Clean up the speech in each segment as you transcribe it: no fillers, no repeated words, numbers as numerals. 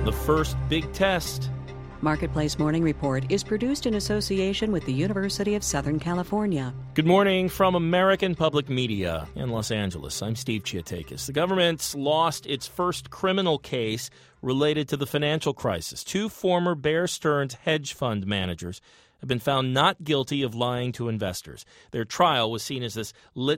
the first big test. Marketplace Morning Report is produced in association with the University of Southern California. Good morning from American Public Media in Los Angeles. I'm Steve Chiatakis. The government's lost its first criminal case related to the financial crisis. Two former Bear Stearns hedge fund managers have been found not guilty of lying to investors. Their trial was seen as this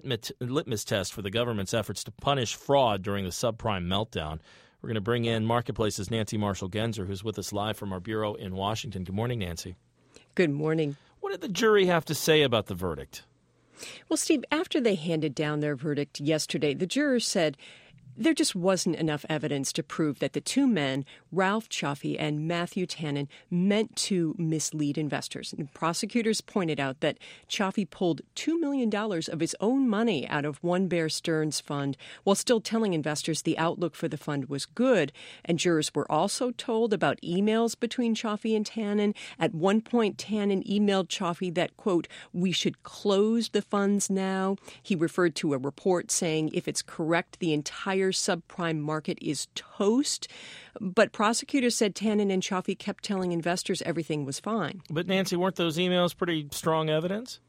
litmus test for the government's efforts to punish fraud during the subprime meltdown. We're going to bring in Marketplace's Nancy Marshall-Genzer, who's with us live from our bureau in Washington. Good morning, Nancy. Good morning. What did the jury have to say about the verdict? Well, Steve, after they handed down their verdict yesterday, the jurors said there just wasn't enough evidence to prove that the two men, Ralph Chaffee and Matthew Tannen, meant to mislead investors. And prosecutors pointed out that Chaffee pulled $2 million of his own money out of one Bear Stearns fund while still telling investors the outlook for the fund was good. And jurors were also told about emails between Chaffee and Tannen. At one point, Tannen emailed Chaffee that, quote, "we should close the funds now." He referred to a report saying if it's correct, the entire subprime market is toast. But prosecutors said Tannen and Chaffee kept telling investors everything was fine. But, Nancy, weren't those emails pretty strong evidence?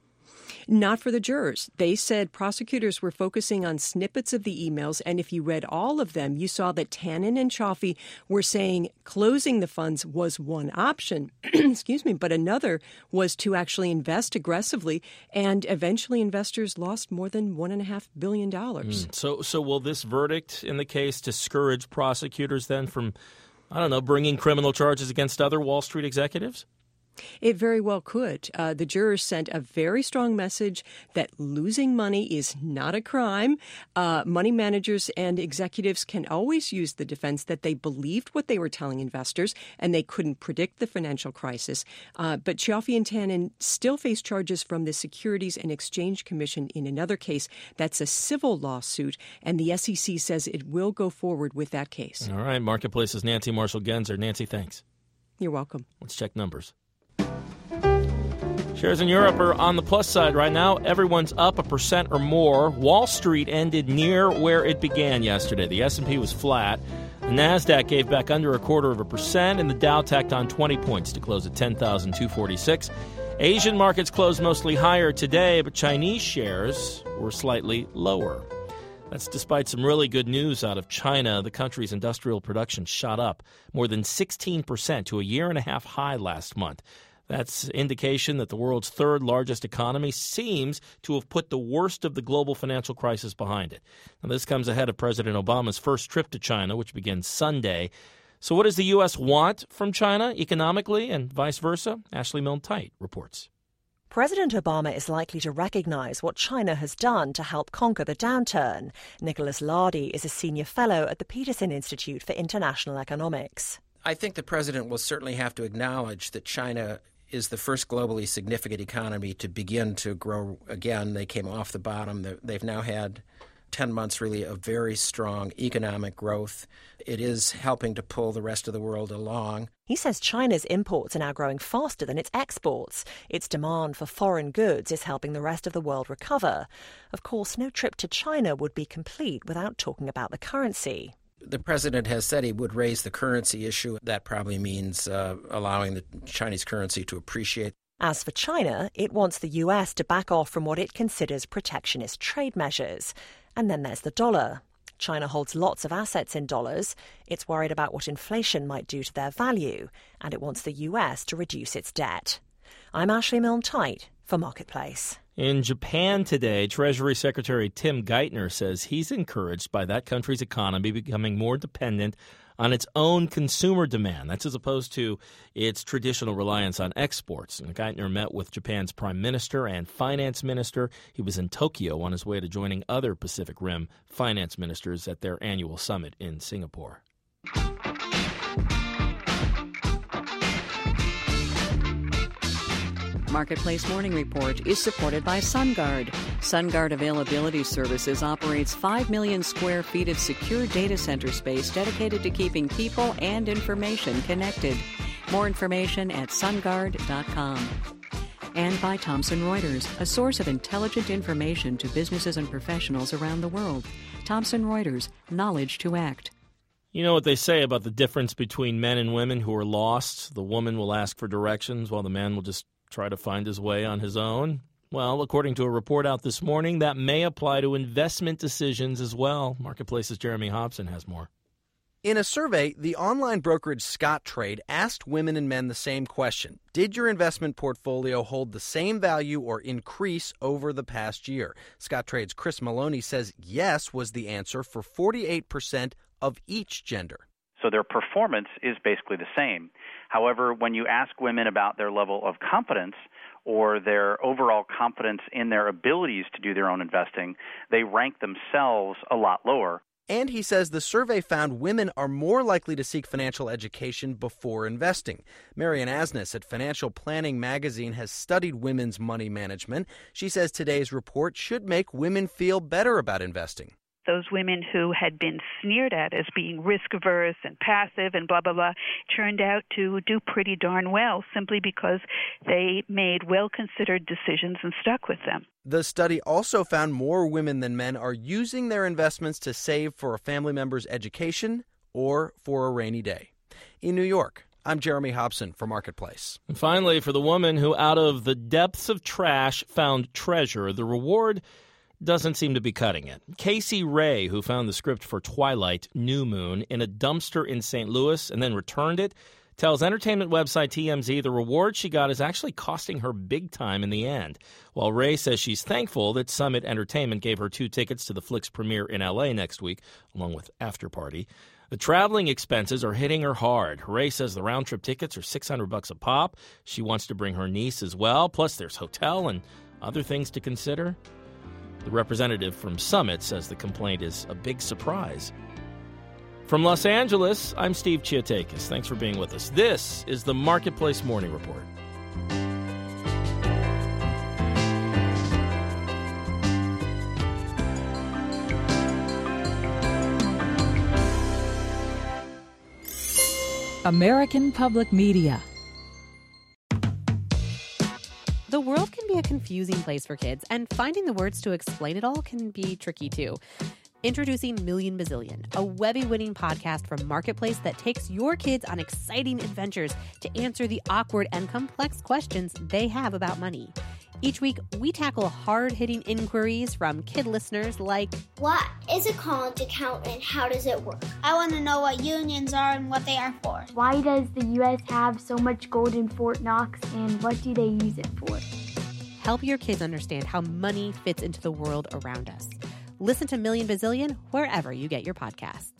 Not for the jurors. They said prosecutors were focusing on snippets of the emails, and if you read all of them, you saw that Tannen and Chaffee were saying closing the funds was one option, excuse me, but another was to actually invest aggressively, and eventually investors lost more than $1.5 billion. So will this verdict in the case discourage prosecutors then from, bringing criminal charges against other Wall Street executives? It very well could. The jurors sent a very strong message that losing money is not a crime. Money managers and executives can always use the defense that they believed what they were telling investors and they couldn't predict the financial crisis. But Chaffee and Tannen still face charges from the Securities and Exchange Commission in another case. That's a civil lawsuit, and the SEC says it will go forward with that case. All right. Marketplace's Nancy Marshall-Genzer. Nancy, thanks. You're welcome. Let's check numbers. Shares in Europe are on the plus side right now. Everyone's up 1% or more. Wall Street ended near where it began yesterday. The S&P was flat. The NASDAQ gave back under 0.25%, and the Dow tacked on 20 points to close at 10,246. Asian markets closed mostly higher today, but Chinese shares were slightly lower. That's despite some really good news out of China. The country's industrial production shot up more than 16% to a year-and-a-half high last month. That's indication that the world's third largest economy seems to have put the worst of the global financial crisis behind it. Now, this comes ahead of President Obama's first trip to China, which begins Sunday. So what does the U.S. want from China economically and vice versa? Ashley Milne-Tite reports. President Obama is likely to recognize what China has done to help conquer the downturn. Nicholas Lardy is a senior fellow at the Peterson Institute for International Economics. I think the president will certainly have to acknowledge that China is the first globally significant economy to begin to grow again. They came off the bottom. They've now had 10 months really of very strong economic growth. It is helping to pull the rest of the world along. He says China's imports are now growing faster than its exports. Its demand for foreign goods is helping the rest of the world recover. Of course, no trip to China would be complete without talking about the currency. The president has said he would raise the currency issue. That probably means allowing the Chinese currency to appreciate. As for China, it wants the U.S. to back off from what it considers protectionist trade measures. And then there's the dollar. China holds lots of assets in dollars. It's worried about what inflation might do to their value, and it wants the U.S. to reduce its debt. I'm Ashley Milne-Tite for Marketplace. In Japan today, Treasury Secretary Tim Geithner says he's encouraged by that country's economy becoming more dependent on its own consumer demand. That's as opposed to its traditional reliance on exports. And Geithner met with Japan's prime minister and finance minister. He was in Tokyo on his way to joining other Pacific Rim finance ministers at their annual summit in Singapore. Marketplace Morning Report is supported by SunGuard. SunGuard Availability Services operates 5 million square feet of secure data center space dedicated to keeping people and information connected. More information at sunguard.com. And by Thomson Reuters, a source of intelligent information to businesses and professionals around the world. Thomson Reuters, knowledge to act. You know what they say about the difference between men and women who are lost? The woman will ask for directions while the man will just try to find his way on his own. Well, according to a report out this morning, that may apply to investment decisions as well. Marketplace's Jeremy Hobson has more. In a survey, the online brokerage Scottrade asked women and men the same question. Did your investment portfolio hold the same value or increase over the past year? Scottrade's Chris Maloney says yes was the answer for 48% of each gender. So their performance is basically the same. However, when you ask women about their level of competence or their overall confidence in their abilities to do their own investing, they rank themselves a lot lower. And he says the survey found women are more likely to seek financial education before investing. Marian Asnis at Financial Planning Magazine has studied women's money management. She says today's report should make women feel better about investing. Those women who had been sneered at as being risk-averse and passive and blah, blah, blah, turned out to do pretty darn well simply because they made well-considered decisions and stuck with them. The study also found more women than men are using their investments to save for a family member's education or for a rainy day. In New York, I'm Jeremy Hobson for Marketplace. And finally, for the woman who out of the depths of trash found treasure, the reward doesn't seem to be cutting it. Casey Ray, who found the script for Twilight, New Moon, in a dumpster in St. Louis and then returned it, tells entertainment website TMZ the reward she got is actually costing her big time in the end. While Ray says she's thankful that Summit Entertainment gave her 2 tickets to the flick's premiere in L.A. next week, along with After Party, the traveling expenses are hitting her hard. Ray says the round-trip tickets are $600 a pop. She wants to bring her niece as well, plus there's hotel and other things to consider. The representative from Summit says the complaint is a big surprise. From Los Angeles, I'm Steve Chiatakis. Thanks for being with us. This is the Marketplace Morning Report. American Public Media. The world can be a confusing place for kids, and finding the words to explain it all can be tricky too. Introducing Million Bazillion, a Webby-winning podcast from Marketplace that takes your kids on exciting adventures to answer the awkward and complex questions they have about money. Each week, we tackle hard-hitting inquiries from kid listeners like, what is a college account and how does it work? I want to know what unions are and what they are for. Why does the U.S. have so much gold in Fort Knox and what do they use it for? Help your kids understand how money fits into the world around us. Listen to Million Bazillion wherever you get your podcasts.